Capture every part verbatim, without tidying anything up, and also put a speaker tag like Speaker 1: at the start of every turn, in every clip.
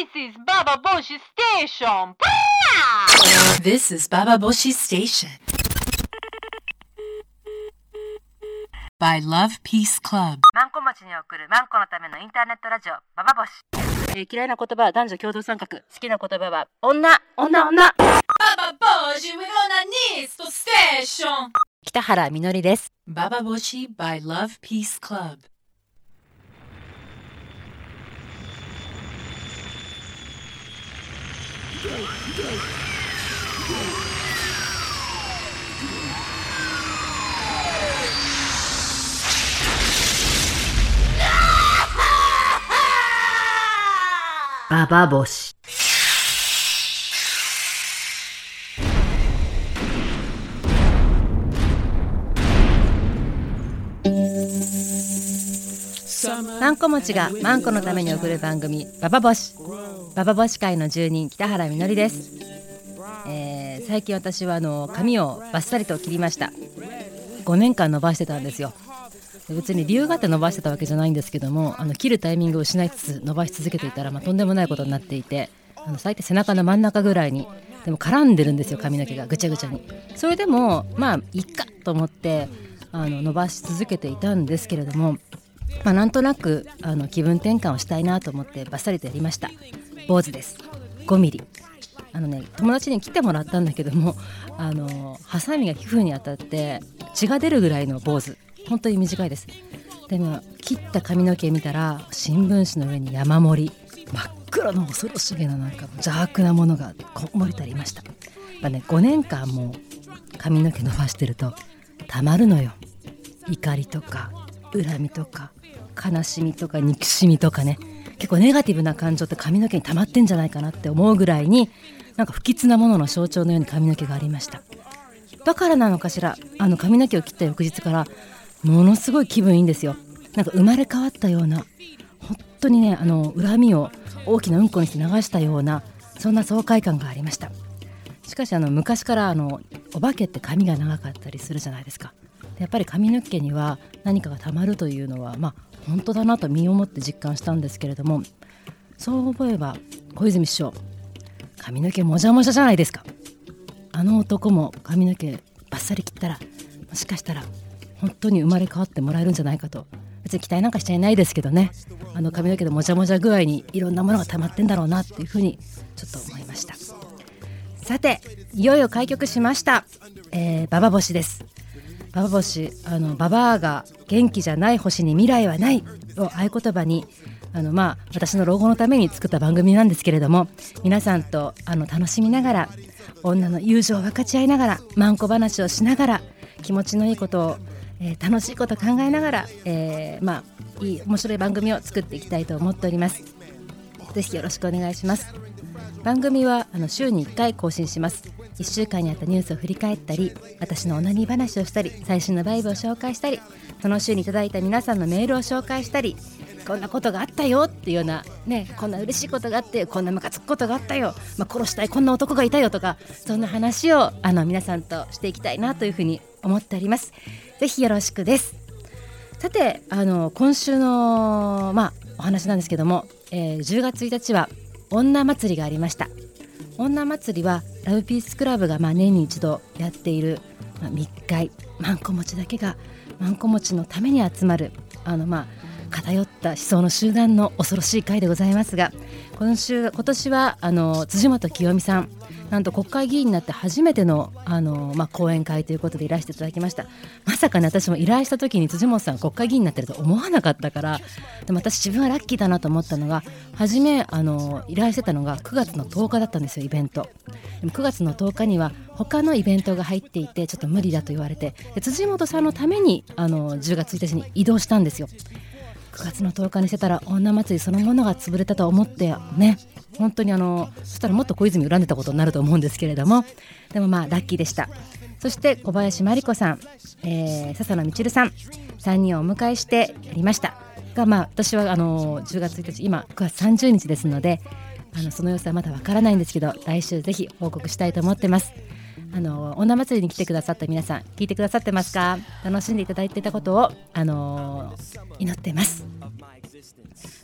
Speaker 1: This is Baba Boshi Station.
Speaker 2: This is Baba Boshi Station. By Love Peace Club.
Speaker 3: マンコ町に送るマンコのためのインターネットラジオババボシ、えー、嫌いな言葉は男女共同参画、好きな言葉は女女女。
Speaker 2: Baba Boshi with Onanis Station.
Speaker 3: 北原みのりです。
Speaker 2: Baba Boshi by Love Peace Club.
Speaker 3: Baba Boshi。マンコ餅がマンコのために送る番組ババボシ。ババボシ会の住人北原みのりです。えー、最近私はあの髪をバッサリと切りました。ごねんかん伸ばしてたんですよ。別に理由があって伸ばしてたわけじゃないんですけども、あの切るタイミングを失いつつ伸ばし続けていたら、まあ、とんでもないことになっていて、あの最低背中の真ん中ぐらいにでも絡んでるんですよ、髪の毛がぐちゃぐちゃに。それでもまあいっかと思ってあの伸ばし続けていたんですけれども、まあ、なんとなくあの気分転換をしたいなと思ってバッサリとやりました。坊主です。ごミリ。あのね、友達に切ってもらったんだけども、あのハサミが皮膚に当たって血が出るぐらいの坊主、本当に短いです。でも切った髪の毛見たら新聞紙の上に山盛り、真っ黒の恐ろしげななんか邪悪なものがこんもりとありました。まあね、ごねんかんも髪の毛伸ばしてるとたまるのよ。怒りとか恨みとか悲しみとか憎しみとかね、結構ネガティブな感情って髪の毛に溜まってんじゃないかなって思うぐらいに、なんか不吉なものの象徴のように髪の毛がありました。だからなのかしら、あの髪の毛を切った翌日からものすごい気分いいんですよ。なんか生まれ変わったような、本当にね、あの恨みを大きなうんこにして流したような、そんな爽快感がありました。しかしあの昔からあのお化けって髪が長かったりするじゃないですか。やっぱり髪の毛には何かがたまるというのは、まあ本当だなと身をもって実感したんですけれども、そう思えば小泉師匠、髪の毛もじゃもじゃじゃないですか。あの男も髪の毛バッサリ切ったら、もしかしたら本当に生まれ変わってもらえるんじゃないかと。別に期待なんかしちゃいないですけどね、あの髪の毛でもじゃもじゃ具合にいろんなものが溜まってんだろうなっていうふうにちょっと思いました。さて、いよいよ開局しました、えー、ババ星です。ババ星、あのババアが元気じゃない星に未来はないを合言葉に、あの、まあ、私の老後のために作った番組なんですけれども、皆さんとあの楽しみながら、女の友情を分かち合いながら、マンコ話をしながら、気持ちのいいことを、えー、楽しいことを考えながら、えー、まあいい面白い番組を作っていきたいと思っております。ぜひよろしくお願いします。番組はあの週にいっかい更新します。いっしゅうかんにあったニュースを振り返ったり、私のオナニー話をしたり、最新のバイブを紹介したり、その週にいただいた皆さんのメールを紹介したり、こんなことがあったよっていうような、ね、こんな嬉しいことがあって、こんなムカつくことがあったよ、まあ、殺したいこんな男がいたよとか、そんな話をあの皆さんとしていきたいなというふうに思っております。ぜひよろしくです。さて、あの今週の、まあ、お話なんですけども、えー、じゅうがつついたちは女祭りがありました。女祭りはラブピースクラブがまあ年に一度やっている、まあ、密会、マンコ持ちだけがマンコ持ちのために集まる、あのまあ偏った思想の集団の恐ろしい会でございますが、今週今年はあの辻元清美さん、なんと国会議員になって初めての、あの、まあ、講演会ということでいらしていただきました。まさかね、私も依頼した時に辻元さんが国会議員になってると思わなかったから、でも私自分はラッキーだなと思ったのが、初めあの依頼してたのがくがつのとおかだったんですよ、イベント。でもくがつのとおかには他のイベントが入っていてちょっと無理だと言われて、で辻元さんのためにあのじゅうがつついたちに移動したんですよ。くがつのとおかにしてたら女祭りそのものが潰れたと思ってね、本当にあのそしたらもっと小泉恨んでたことになると思うんですけれども、でもまあラッキーでした。そして小林真理子さん、えー、笹野みちるさん、さんにんをお迎えしてやりましたが、まあ私はあのじゅうがつついたち、今くがつさんじゅうにちですので、あのその様子はまだわからないんですけど、来週ぜひ報告したいと思ってます。あの女祭りに来てくださった皆さん、聞いてくださってますか？楽しんでいただいていたことを、あのー、祈ってます。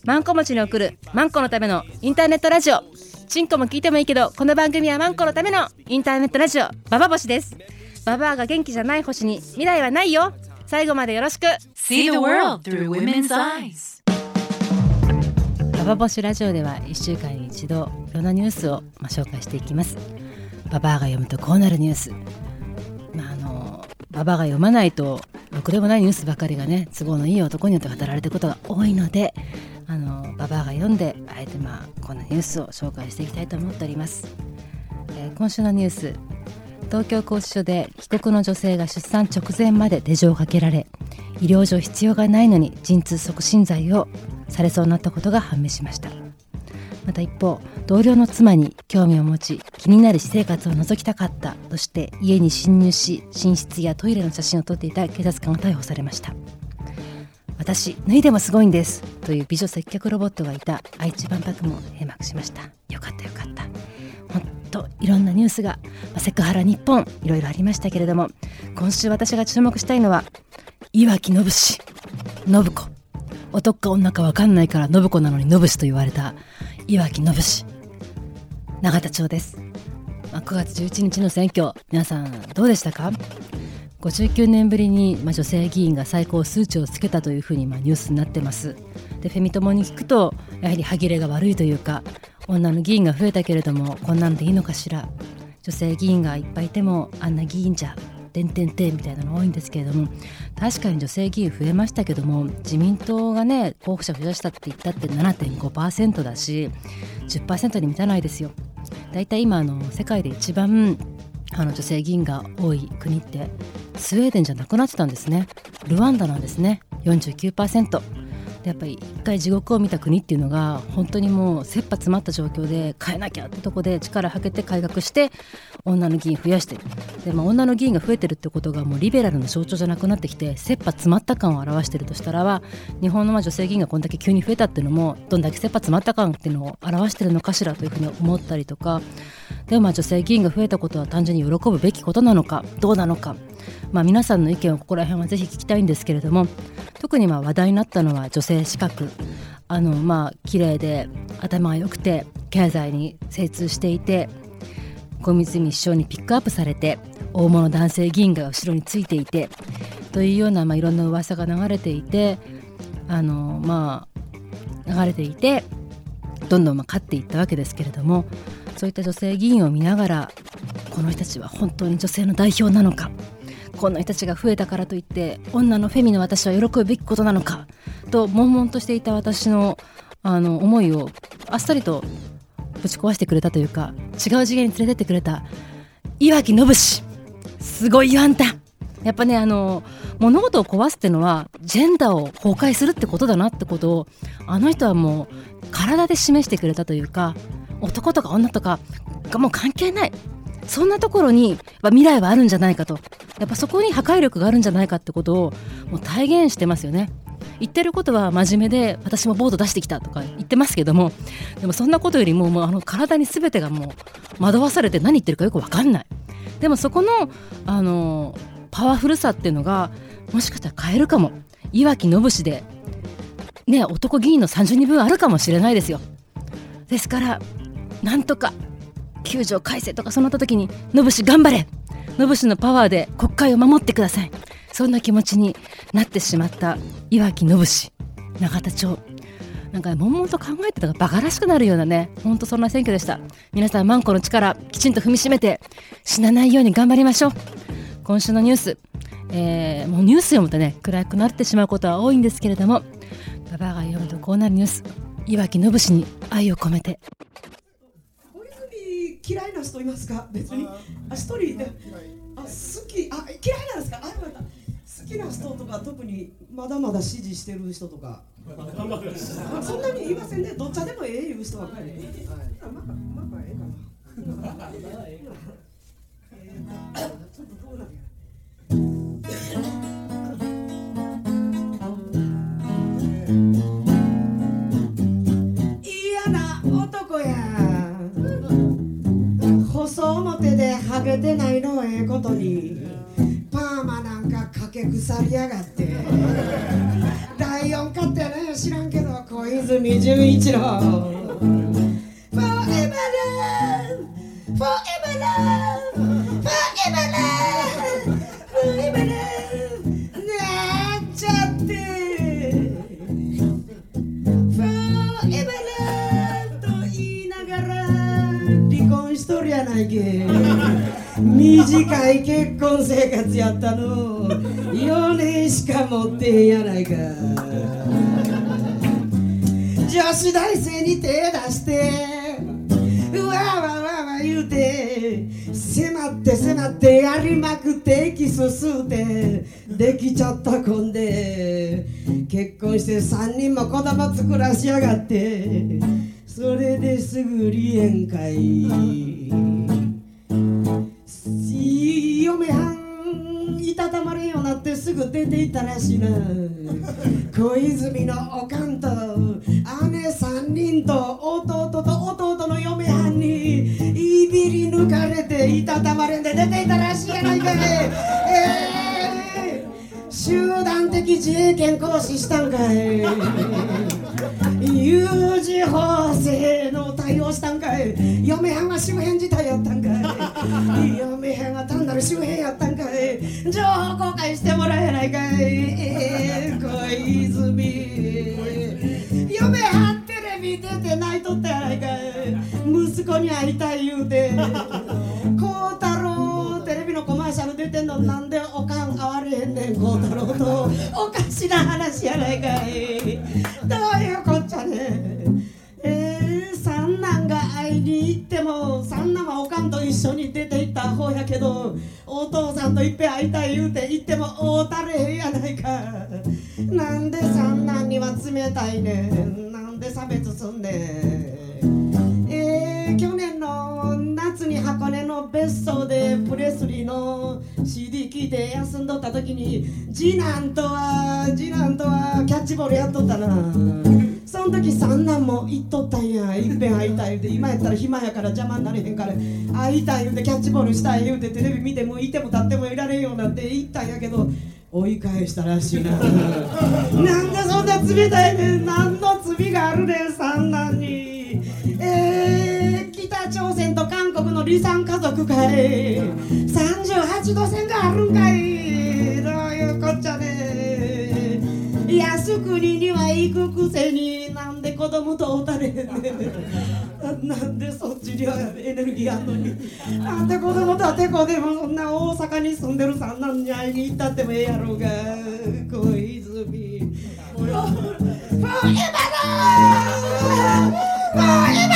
Speaker 3: マンコ持ちに送るマンコのためのインターネットラジオ。チンコも聞いてもいいけど、この番組はマンコのためのインターネットラジオババ星です。ババアが元気じゃない星に未来はないよ。最後までよろしく。
Speaker 2: See the world through women's eyes.
Speaker 3: ババ星ラジオではいっしゅうかんに一度いろんなニュースをまあ紹介していきます。ババアが読むとこうなるニュース、まあ、あのババアが読まないとろくでもないニュースばかりがね、都合のいい男によって語られていることが多いので、あのババアが読んであえてまあこんなニュースを紹介していきたいと思っております。えー、今週のニュース、東京拘置所で被告の女性が出産直前まで手錠をかけられ、医療上必要がないのに陣痛促進剤をされそうになったことが判明しました。また一方、同僚の妻に興味を持ち気になる私生活を覗きたかったとして家に侵入し、寝室やトイレの写真を撮っていた警察官が逮捕されました。私脱いでもすごいんですという美女接客ロボットがいた愛知万博も閉幕しました。よかったよかった。ほんといろんなニュースが、まあ、セクハラ日本いろいろありましたけれども、今週私が注目したいのはいわきのぶし信子。男か女か分かんないから信子なのにのぶしと言われたいわきのぶし、永田町です。まあ、くがつじゅういちにちの選挙、皆さんどうでしたか？ごじゅうきゅうねんぶりに、まあ、女性議員が最高数値をつけたというふうに、まあ、ニュースになってます。でフェミ友に聞くとやはり歯切れが悪いというか、女の議員が増えたけれどもこんなんでいいのかしら、女性議員がいっぱいいてもあんな議員じゃてんてんてんみたいなのが多いんですけれども、確かに女性議員増えましたけども、自民党がね候補者増やしたって言ったって ななてんごパーセント だし じゅっパーセント に満たないですよ。だいたい今あの世界で一番あの女性議員が多い国ってスウェーデンじゃなくなってたんですね。ルワンダなんですね。 よんじゅうきゅうパーセント で、やっぱり一回地獄を見た国っていうのが本当にもう切羽詰まった状況で変えなきゃってとこで力をかけて改革して女の議員増やしてる。で、まあ、女の議員が増えてるってことがもうリベラルの象徴じゃなくなってきて、切羽詰まった感を表してるとしたらば、日本のまあ女性議員がこんだけ急に増えたっていうのもどんだけ切羽詰まった感っていうのを表してるのかしらというふうに思ったりとか、でもまあ女性議員が増えたことは単純に喜ぶべきことなのかどうなのか、まあ、皆さんの意見をここら辺はぜひ聞きたいんですけれども、特にまあ話題になったのは女性資格、あのまあ綺麗で頭が良くて経済に精通していて小泉首相にピックアップされて大物男性議員が後ろについていてというような、まあ、いろんな噂が流れていて、あのまあ流れていてどんどんまあ勝っていったわけですけれども、そういった女性議員を見ながら、この人たちは本当に女性の代表なのか、この人たちが増えたからといって女のフェミの私は喜ぶべきことなのかと悶々としていた私の、あの思いをあっさりとぶち壊してくれたというか、違う次元に連れてってくれたいわきのぶし、すごいよあんた。やっぱね、あの物事を壊すってのはジェンダーを崩壊するってことだなってことを、あの人はもう体で示してくれたというか、男とか女とかがもう関係ない、そんなところに未来はあるんじゃないかと、やっぱそこに破壊力があるんじゃないかってことをもう体現してますよね。言ってることは真面目で、私もボード出してきたとか言ってますけども、でもそんなことよりも、もうあの体に全てがもう惑わされて何言ってるかよく分かんない。でもそこの、あのパワフルさっていうのがもしかしたら変えるかも。いわきのぶしで、ね、男議員のさんじゅうにぶんあるかもしれないですよ。ですからなんとかきゅう条改正とかそうなった時に、のぶし頑張れ、のぶしのパワーで国会を守ってください、そんな気持ちになってしまったいわきのぶし、永田町、なんか悶々と考えてたのがバカらしくなるようなね、ほんとそんな選挙でした。皆さんマンコの力きちんと踏みしめて死なないように頑張りましょう。今週のニュース、えー、もうニュース読むとね暗くなってしまうことは多いんですけれども、ババアが読むとこうなるニュース、いわきのぶしに愛を込めて。
Speaker 4: 嫌いな人いますか？別にあ一人であ好きあ嫌いなんですか？あよかった。好きな人とか特にまだまだ支持してる人とかそんなに言いませんね。どっちでもええいう人ばっかり。あまかまかええかな。ちょっとどうなんや。嫌な男や。細表でハゲてないのええことにパーマなんかかけ腐りやがってだいよんかってやね知らんけど小泉純一郎 Forever love Forever love Forever love Forever love なっちゃってForever love と言いながら離婚しとるやないけ短い結婚生活やったのよねんしか持ってへんやないか女子大生に手出してうわわわわ言うて迫って迫ってやりまくってエキス吸うてできちゃったこんで結婚してさんにんも子供作らしやがってそれですぐ離縁会嫁はんいたたまれんようになってすぐ出ていったらしいな小泉のおかんと姉さんにんと弟と弟の嫁はんにいびり抜かれていたたまれんで出ていったらしいやないかい、えー、集団的自衛権行使したんかい有事法制の対応したんかい嫁はんは周辺自体やったんかい嫁はんは単なる周辺やったんかい情報公開してもらえないかい、えー、小泉嫁はんテレビ出て泣いとったやないかい息子に会いたい言うて孝太郎テレビのコマーシャル出てんのなんでおかん会われへんねん孝太郎とおかしな話やないかいどういうこっちゃねえー、三男が会いに行っても三男はおかんと一緒に出て行った方やけどお父さんといっぺん会いたい言うて行っても会うたれへんやないかなんで三男には冷たいねんなんで差別すんねん、えー、去年の夏に箱根の別荘でプレスリーの シーディー 聴いて休んどった時に次男とは次男とはキャッチボールやっとったなその時三男も言っとったんやいっぺん会いたい言うて今やったら暇やから邪魔になれへんから会いたい言うてキャッチボールしたい言うてテレビ見てもいても立ってもいられんようになって言ったんやけど追い返したらしいななんでそんな冷たいねん何の罪があるねん三男にえー、北朝鮮と韓国の離散家族かいさんじゅうはちど線があるんかいどういうこっちゃね靖国には行くくせになんで子供と会うたれへんねんなんでそっちにはエネルギーあんのになんで子供とはてこでもそんな大阪に住んでる三男に会いに行ったってもええやろうが小泉フォーエバーフォーエバーフォーエ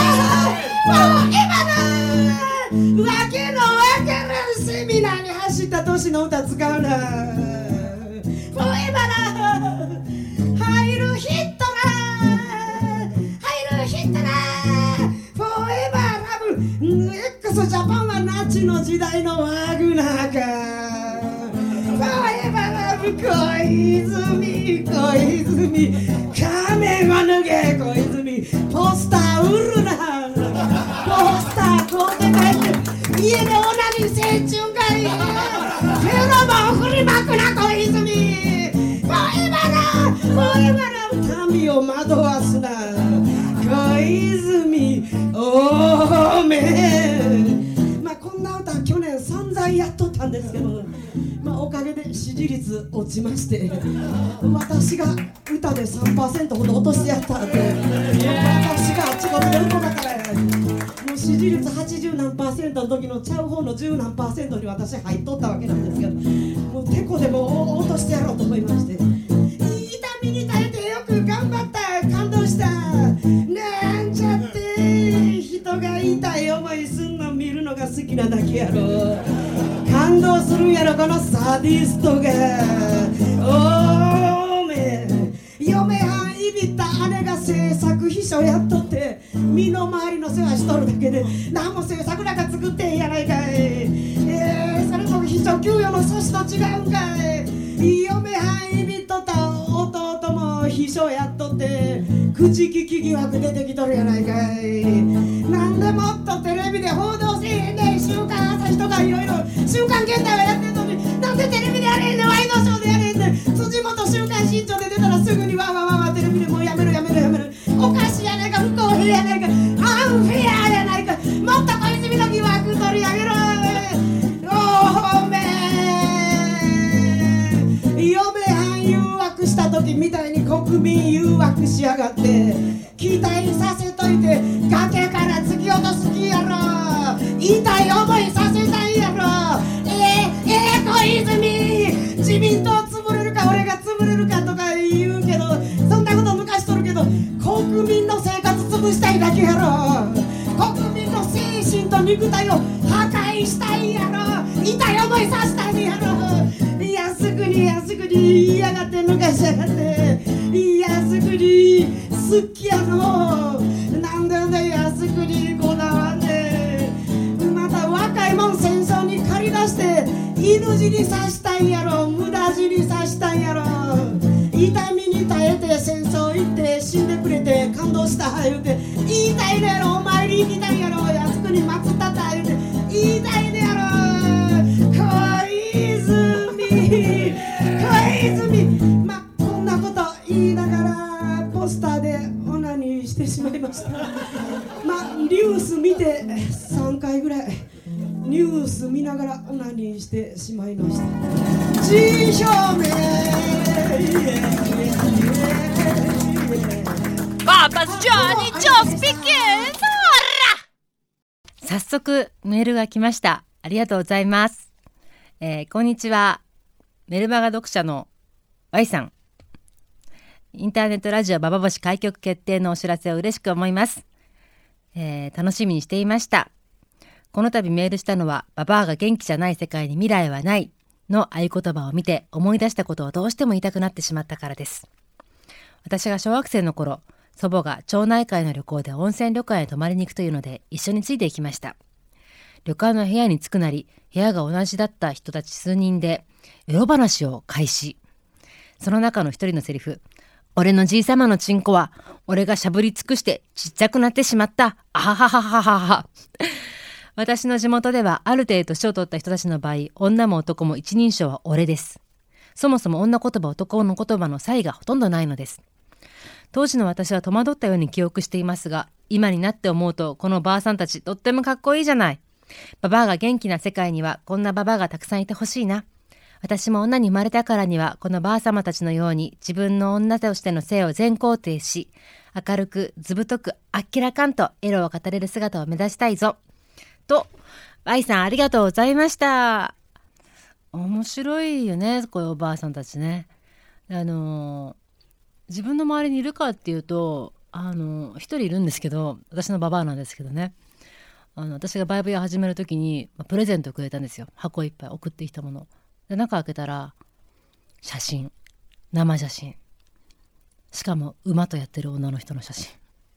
Speaker 4: バーわけのわからんセミナーに走った年の歌使うなフォーエバー入るヒットラー入るヒットラーフォーエバーラブ X ジャパンはナチの時代のワグナーかフォーエバーラブ小泉小泉仮面は脱げ小泉ポスター売るなポスター買うて帰って家でオナニーせんちゅうんかいフェロモン振りまくな小泉フォーエバーラブフォーエバーラブ民を惑わすな小泉おめまあこんな歌去年散々やっとったんですけどまあおかげで支持率落ちまして私が歌で さんパーセント ほど落としてやったんで私があっちこっちで歌だからやもう支持率はちじゅうなんパーセントの時のちゃう方のじゅうなんパーセントに私入っとったわけなんですけどもうてこでも落としてやろうと思いまして痛みに耐えてよく頑張った感動したなんちゃって人が痛い思いすんの見るのが好きなだけやろ感動するんやろこのサディストがおーめ嫁はんいびった姉が制作秘書やっとって身の回りの世話しとるだけで何も制作なんか作ってへんやないかい、えー、それも秘書給与の措置と違うんかい嫁はんいびっとった弟も秘書やっとって口利き疑惑出てきとるやないかいなんでもっとテレビで報道せえへんねん週刊朝日とかいろいろ週刊現代はやってんのになんでテレビでやれへんねんワイドシ時みたいに国民誘惑しやがって、期待させといて崖から突き落とす気やろ。痛い思いさせたいやろ。えー、えー、小泉自民党潰れるか俺が潰れるかとか言うけど、そんなこと抜かしとるけど、国民の生活潰したいだけやろ。国民の精神と肉体を破壊したいやろ。痛い思いさせたいやろ。安くに安くに言いやがって抜かしやがって、安くに好きやの。なんでなんで安くにこだわんで、また若いもん戦争に駆り出して犬死にさしたんやろ。無駄死にさしたんやろ。痛みに耐えて戦争行って死んでくれて感動した言うて言いたいねやろ。お参り行きたいやろ。安くに祭ったった言うて言いたいねやろ。小泉小泉、まこんなこと言いながらポスターでオナニーしてしまいました。まニュース見てさんかいぐらいニュース見ながらオナニーしてしまいました。辞意表明。
Speaker 1: Papa's journey just begins!
Speaker 3: 早速メールが来ました。ありがとうございます。えー、こんにちは。メルマガ読者の Y さん。インターネットラジオババ星開局決定のお知らせを嬉しく思います。えー、楽しみにしていました。この度メールしたのは、ババアが元気じゃない世界に未来はないの合言葉を見て思い出したことをどうしても言いたくなってしまったからです。私が小学生の頃、祖母が町内会の旅行で温泉旅館へ泊まりに行くというので一緒について行きました。旅館の部屋に着くなり、部屋が同じだった人たち数人でエロ話を開始。その中の一人のセリフ、俺のじいさまのチンコは俺がしゃぶり尽くしてちっちゃくなってしまった。あはははははは。私の地元ではある程度年を取った人たちの場合、女も男も一人称は俺です。そもそも女言葉男の言葉の差異がほとんどないのです。当時の私は戸惑ったように記憶していますが、今になって思うとこのばあさんたちとってもかっこいいじゃない。ババアが元気な世界にはこんなババアがたくさんいてほしいな。私も女に生まれたからにはこのばあ様たちのように自分の女としての性を全肯定し、明るくずぶとくあっけらかんとエロを語れる姿を目指したいぞ。と、Y さんありがとうございました。面白いよね、こういうおばあさんたちね。あのー、自分の周りにいるかっていうと、あのー、一人いるんですけど、私のババアなんですけどね。あの私がバイブを始めるときにプレゼントをくれたんですよ。箱いっぱい送ってきたもので、中開けたら写真、生写真、しかも馬とやってる女の人の写真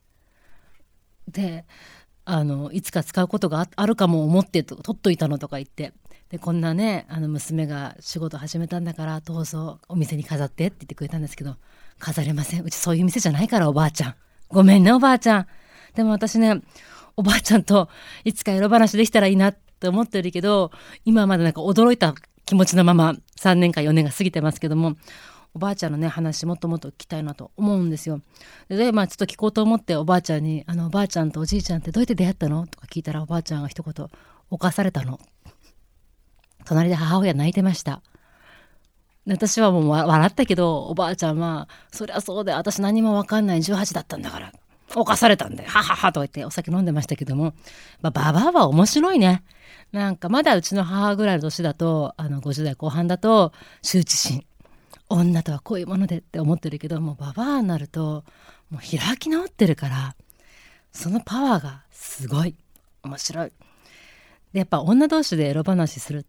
Speaker 3: で、あのいつか使うことが あ, あるかも思ってと撮っといたのとか言って、でこんなね、あの娘が仕事始めたんだからどうぞお店に飾ってって言ってくれたんですけど、飾れません、うちそういう店じゃないからおばあちゃん、ごめんねおばあちゃん。でも私ね、おばあちゃんといつかエロ話できたらいいなって思ってるけど、今はまだなんか驚いた気持ちのままさんねんかよねんが過ぎてますけども、おばあちゃんのね話もっともっと聞きたいなと思うんですよ。で、まあちょっと聞こうと思っておばあちゃんに、あのおばあちゃんとおじいちゃんってどうやって出会ったのとか聞いたら、おばあちゃんが一言、犯されたの。隣で母親泣いてました。私はもう笑ったけど、おばあちゃんはそりゃそうで、私何も分かんないじゅうはちだったんだから犯されたんだよ、はははと言ってお酒飲んでましたけども、まあ、ババアは面白いね。なんかまだうちの母ぐらいの年だと、あのごじゅう代後半だと羞恥心、女とはこういうものでって思ってるけど、もうババアになるともう開き直ってるから、そのパワーがすごい面白い。でやっぱ女同士でエロ話するって、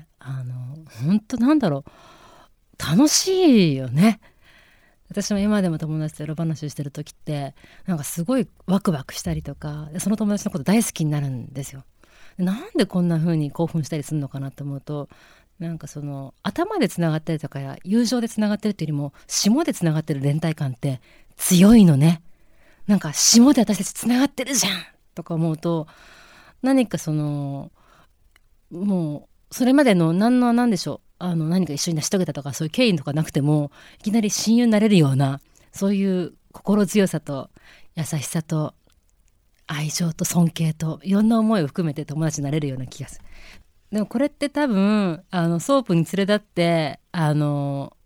Speaker 3: あの本当なんだろう、楽しいよね。私も今でも友達とエロ話してる時ってなんかすごいワクワクしたりとか、その友達のこと大好きになるんですよ。なんでこんな風に興奮したりするのかなと思うと、なんかその頭でつながったりとかや友情でつながってるっていうよりも下でつながってる連帯感って強いのね。なんか下で私たちつながってるじゃんとか思うと、何かそのもうそれまでの何の何でしょう、あの何か一緒に成し遂げたとかそういう経緯とかなくても、いきなり親友になれるような、そういう心強さと優しさと愛情と尊敬といろんな思いを含めて友達になれるような気がする。でもこれって多分あのソープに連れ立ってあの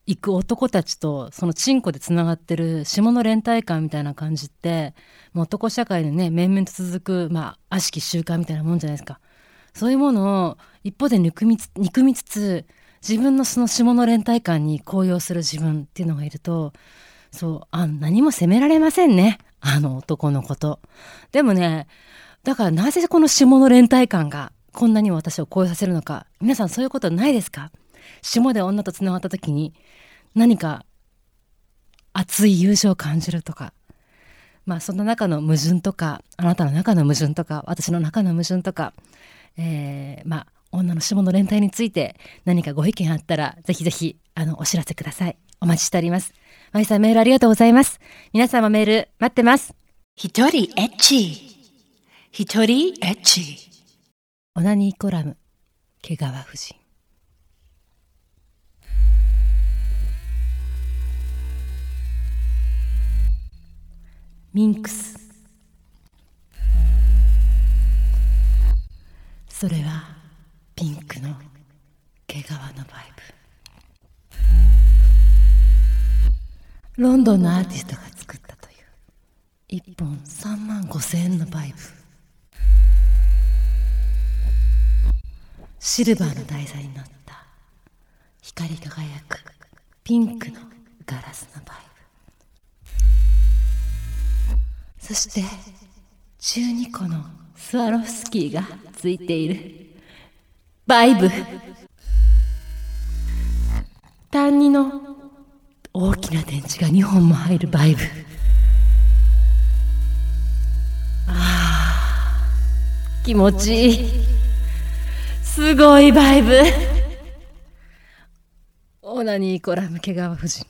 Speaker 3: 行く男たちとそのチンコでつながってる下の連帯感みたいな感じって、もう男社会でね面々と続く、まあ悪しき習慣みたいなもんじゃないですか。そういうものを一方で憎みつ憎みつつ、自分のその下の連帯感に高揚する自分っていうのがいると、そうあ何も責められませんね、あの男のこと。でもね、だからなぜこの下の連帯感がこんなにも私を高揚させるのか、皆さんそういうことないですか？下で女とつながった時に何か熱い友情を感じるとか、まあそんな中の矛盾とか、あなたの中の矛盾とか、私の中の矛盾とか、えー、まあ女の下の連帯について何かご意見あったらぜひぜひあのお知らせください。お待ちしております。マイさん、メールありがとうございます。皆さんもメール待ってます。
Speaker 2: 一人エッチ。一人エッチ。
Speaker 3: オナニーコラム、毛皮夫人。ミンクス。それはピンクの毛皮のバイブ。ロンドンのアーティストが作ったといういっぽんさんまんごせんえんのバイブ。シルバーの台座に乗った光り輝くピンクのガラスのバイブ。そしてじゅうにこのスワロフスキーがついているバイブ。単二の大きな電池がにほんも入るバイブ。あー、気持ちいい。すごいバイブ。オナニーコラム、毛皮夫人。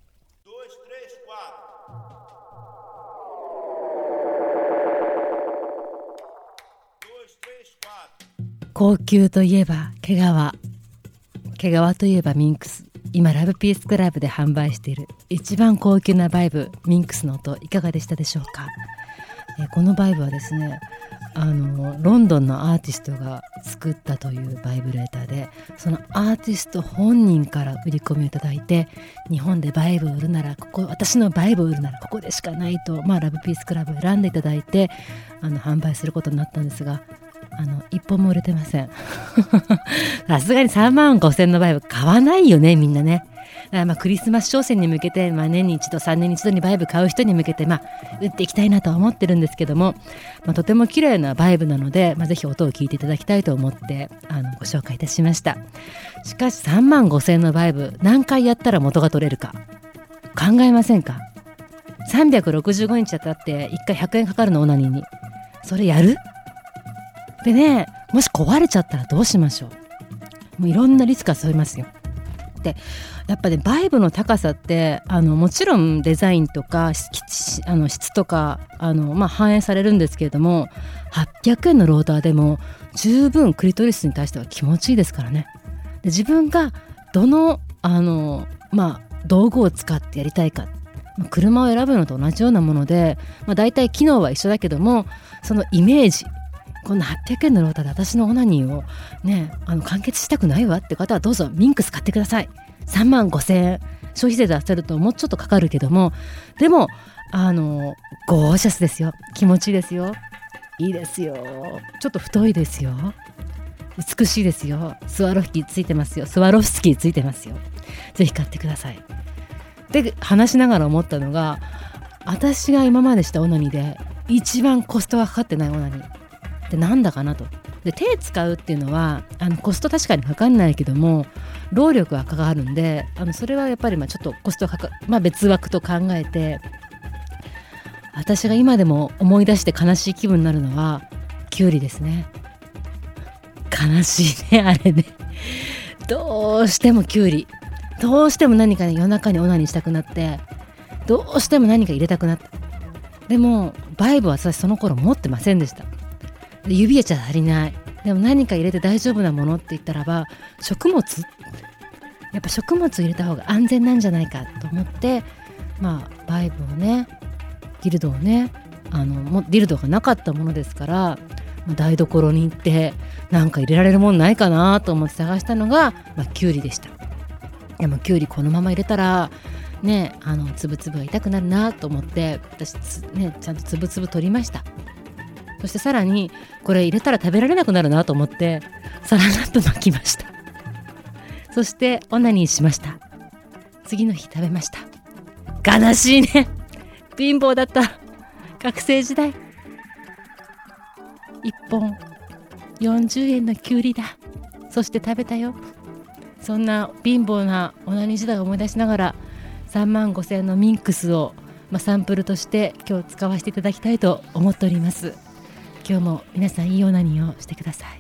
Speaker 3: 高級といえば毛皮、毛皮といえばミンクス。今ラブピースクラブで販売している一番高級なバイブ、ミンクスの音いかがでしたでしょうか。えこのバイブはですね、あのロンドンのアーティストが作ったというバイブレーターで、そのアーティスト本人から売り込みをいただいて、日本でバイブを売るならここ、私のバイブを売るならここでしかないと、まあ、ラブピースクラブを選んでいただいてあの販売することになったんですが、あの一本も売れてません。さすがにさんまんごせんのバイブ買わないよね、みんなね。だからまあクリスマス商戦に向けて、まあ、年に一度さんねんに一度にバイブ買う人に向けて、まあ、売っていきたいなとは思ってるんですけども、まあ、とても綺麗なバイブなので、まあ、ぜひ音を聞いていただきたいと思ってあのご紹介いたしました。しかしさんまんごせんのバイブ何回やったら元が取れるか考えませんか。さんびゃくろくじゅうごにちやったっていっかいひゃくえんかかるの、オナニーに。それやる？でね、もし壊れちゃったらどうしましょう。もういろんなリスクが背負いますよ。でやっぱね、バイブの高さってあのもちろんデザインとか質、あの質とかあの、まあ、反映されるんですけれども、はっぴゃくえんのローターでも十分クリトリスに対しては気持ちいいですからね。で自分がどの、あの、まあ、道具を使ってやりたいか、車を選ぶのと同じようなもので、まあ、大体機能は一緒だけども、そのイメージ、こんなはっぴゃくえんのローターで私のオナニーをね、あの完結したくないわって方はどうぞミンクス買ってください。さんまんごせんえん、消費税で出せるともうちょっとかかるけども、でもあのゴージャスですよ。気持ちいいですよ。いいですよ。ちょっと太いですよ。美しいですよ。スワロフスキーついてますよ。スワロフスキーついてますよ。ぜひ買ってください。で話しながら思ったのが、私が今までしたオナニーで一番コストがかかってないオナニーってなんだかなと。で手使うっていうのはあのコスト確かにかかんないけども、労力はかかるんで、あのそれはやっぱりまあちょっとコストがかか、まあ、別枠と考えて、私が今でも思い出して悲しい気分になるのはキュウリですね。悲しいね、あれね。どうしてもキュウリ、どうしても何かね、夜中にオナニーしたくなって、どうしても何か入れたくなった。でもバイブは私その頃持ってませんでした。指じゃ足りない。でも何か入れて大丈夫なものって言ったらば、食物、やっぱ食物入れた方が安全なんじゃないかと思って、まあバイブをね、ディルドをね、あのもディルドがなかったものですから、台所に行ってなんか入れられるもんないかなと思って探したのが、まあ、キュウリでした。 でもきゅうりこのまま入れたらね、あのつぶつぶが痛くなるなと思って私ね、ちゃんとつぶつぶ取りました。そしてさらにこれ入れたら食べられなくなるなと思ってサランラップ巻きました。そしてオナニーしました。次の日食べました。悲しいね、貧乏だった学生時代。いっぽんよんじゅうえんのきゅうりだ。そして食べたよ。そんな貧乏なオナニー時代を思い出しながらさんまんごせんえんのミンクスを、まあ、サンプルとして今日使わせていただきたいと思っております。今日も皆さんいいオナニーをしてください。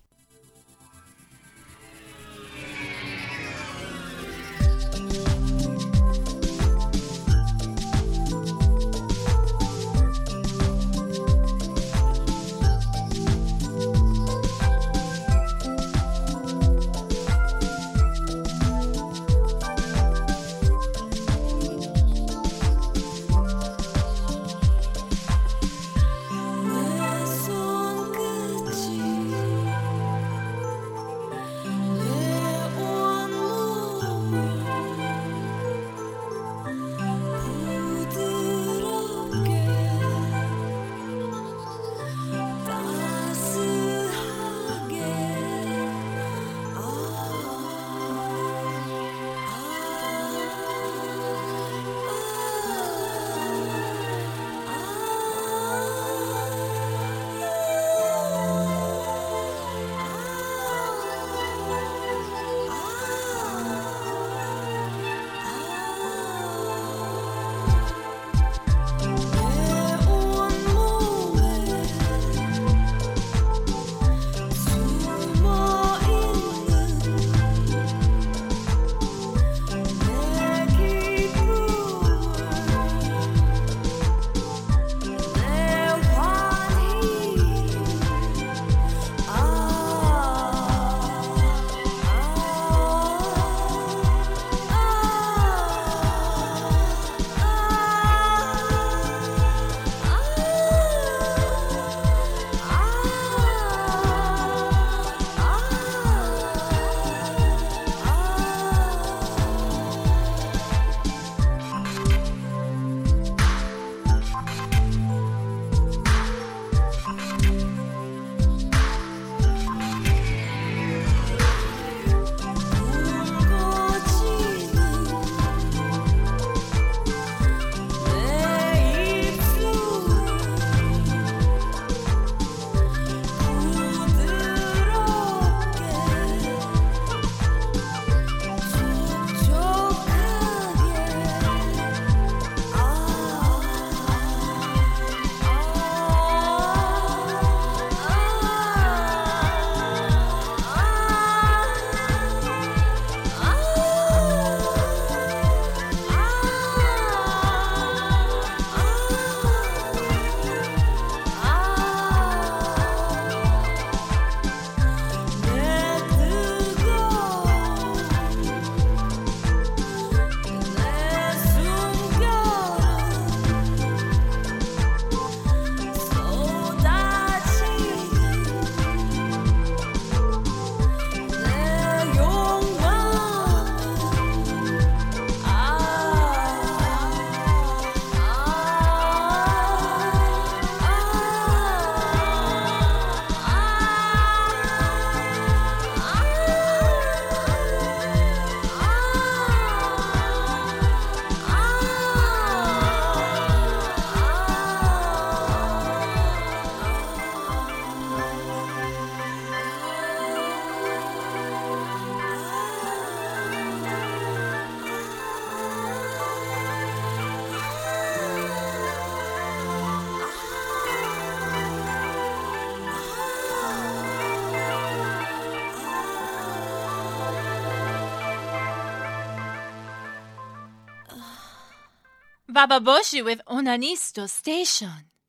Speaker 1: Baba Boshi with Onanisto Station。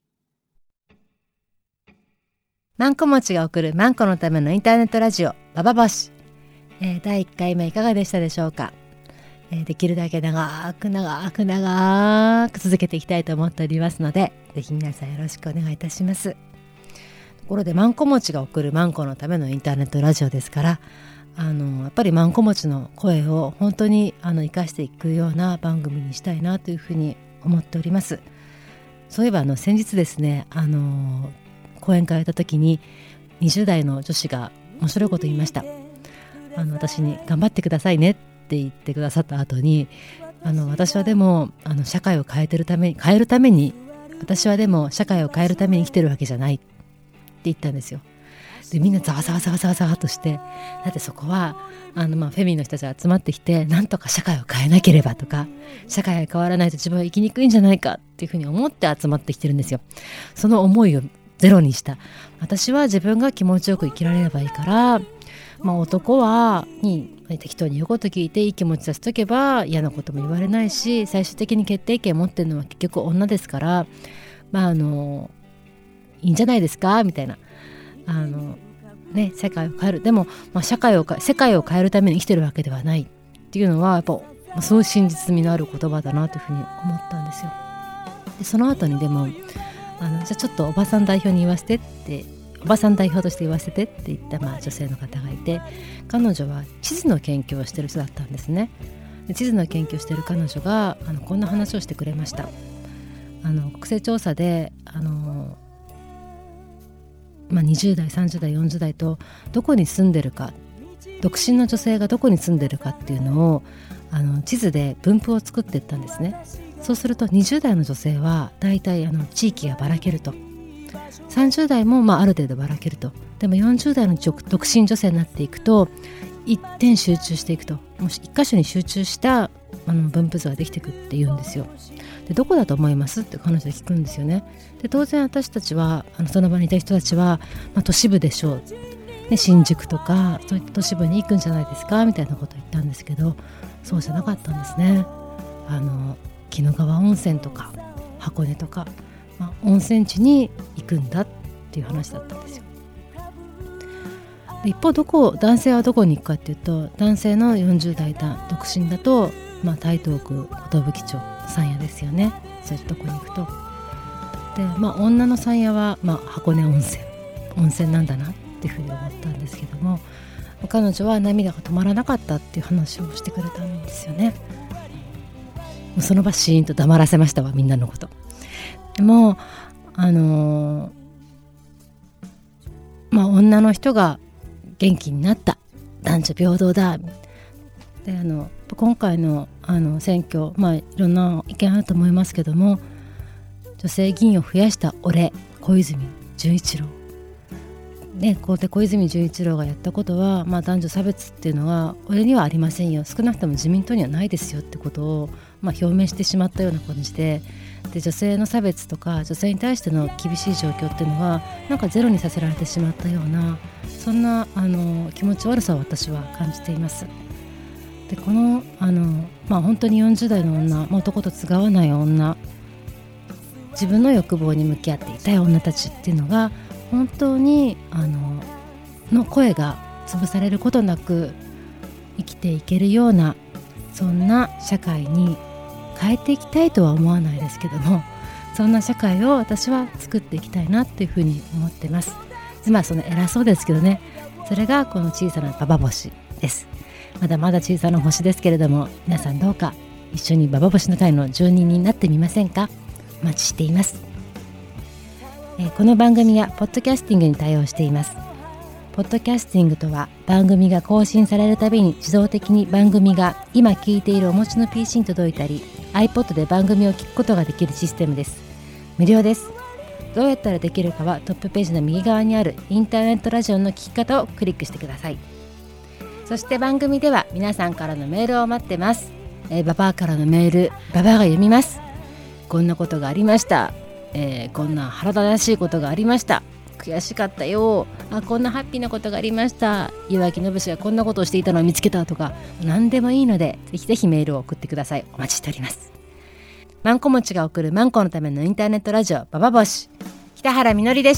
Speaker 3: マンコ持ちが送るマンコのためのインターネットラジオババボシ、えー、だいいっかいめいかがでしたでしょうか。えー、できるだけ長く長く長く続けていきたいと思っておりますので、ぜひ皆さんよろしくお願いいたします。ところでマンコ持ちが送るマンコのためのインターネットラジオですから、 あのやっぱりマンコ持ちの声を本当にあの生かしていくような番組にしたいなというふうに思っております。そういえばあの先日ですね、あの講演会をやった時ににじゅう代の女子が面白いこと言いました。あの私に頑張ってくださいねって言ってくださった後に、あの私はでもあの社会を変えてるために変えるために私はでも社会を変えるために生きてるわけじゃないって言ったんですよ。でみんなざわざわざわざわざわとして、だってそこはあのまあフェミニンの人たちが集まってきて、なんとか社会を変えなければとか、社会が変わらないと自分は生きにくいんじゃないかっていうふうに思って集まってきてるんですよ。その思いをゼロにした。私は自分が気持ちよく生きられればいいから、まあ、男はに適当に言うこと聞いていい気持ちさせとけば嫌なことも言われないし、最終的に決定権持ってるのは結局女ですから、まああのいいんじゃないですかみたいな、あのね、世界を変える、でも、まあ、社会を世界を変えるために生きてるわけではないっていうのはやっぱすごい真実味のある言葉だなというふうに思ったんですよ。でその後にでもあのじゃあちょっとおばさん代表に言わせてっておばさん代表として言わせてって言った、まあ、女性の方がいて、彼女は地図の研究をしてる人だったんですね。で地図の研究をしてる彼女があのこんな話をしてくれました。あの国勢調査であのまあ、にじゅう代さんじゅう代よんじゅう代とどこに住んでるか、独身の女性がどこに住んでるかっていうのをあの地図で分布を作っていったんですね。そうするとにじゅう代の女性はだいたいあの地域がばらけると、さんじゅう代もまあある程度ばらけると、でもよんじゅう代の独身女性になっていくと一点集中していくと、もし一箇所に集中したあの分布図ができていくって言うんですよ。でどこだと思いますって彼女で聞くんですよね。で当然私たちはあのその場にいた人たちは、まあ、都市部でしょう、で新宿とかそういった都市部に行くんじゃないですかみたいなことを言ったんですけど、そうじゃなかったんですね。あの鬼怒川温泉とか箱根とか、まあ、温泉地に行くんだっていう話だったんですよ。で一方どこ男性はどこに行くかっていうと、男性のよんじゅう代だ独身だと、まあ、台東区寿町山谷ですよね。そういったとこに行くと、で、まあ、女の山谷は、まあ、箱根温泉温泉なんだなっていうふうに思ったんですけども、彼女は涙が止まらなかったっていう話をしてくれたんですよね。もうその場シーンと黙らせましたわ、みんなのこと。でもあのー、まあ女の人が元気になった、男女平等だで、あの今回の、あの選挙、まあいろんな意見あると思いますけども、女性議員を増やした俺小泉純一郎ね、こうで小泉純一郎がやったことは、まあ、男女差別っていうのは俺にはありませんよ、少なくとも自民党にはないですよってことを、まあ、表明してしまったような感じで、で女性の差別とか女性に対しての厳しい状況っていうのはなんかゼロにさせられてしまったような、そんなあの気持ち悪さを私は感じています。でこのあの、まあ、本当によんじゅう代の女、まあ、男と違わない女、自分の欲望に向き合っていたい女たちっていうのが本当にあのの声が潰されることなく生きていけるような、そんな社会に変えていきたいとは思わないですけども、そんな社会を私は作っていきたいなっていうふうに思ってます。まあその偉そうですけどね、それがこの小さなババ星です。まだまだ小さな星ですけれども、皆さんどうか一緒にババ星の会の住人になってみませんか。お待ちしています。えー、この番組はポッドキャスティングに対応しています。ポッドキャスティングとは、番組が更新されるたびに自動的に番組が今聞いているお持ちの ピーシー に届いたり、 iPod で番組を聞くことができるシステムです。無料です。どうやったらできるかはトップページの右側にあるインターネットラジオの聞き方をクリックしてください。そして番組では皆さんからのメールを待ってます。えー、ババアからのメール、ババアが読みます。こんなことがありました、えー、こんな腹立たしいことがありました、悔しかったよ、あこんなハッピーなことがありました、岩木信氏がこんなことをしていたのを見つけたとか、何でもいいのでぜひぜひメールを送ってください。お待ちしております。マンコ持ちが送るマンコのためのインターネットラジオ、ババボシ、北原みのりでした。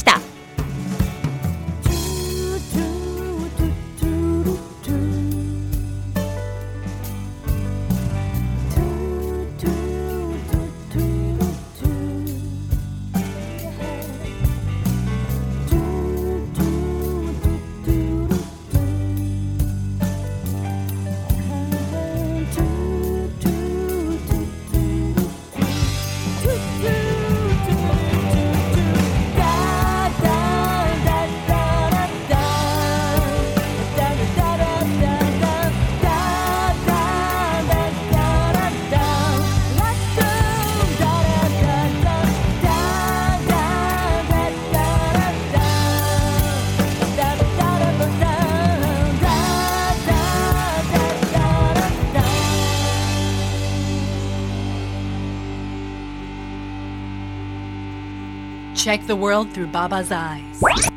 Speaker 1: Check the world through Baba's eyes.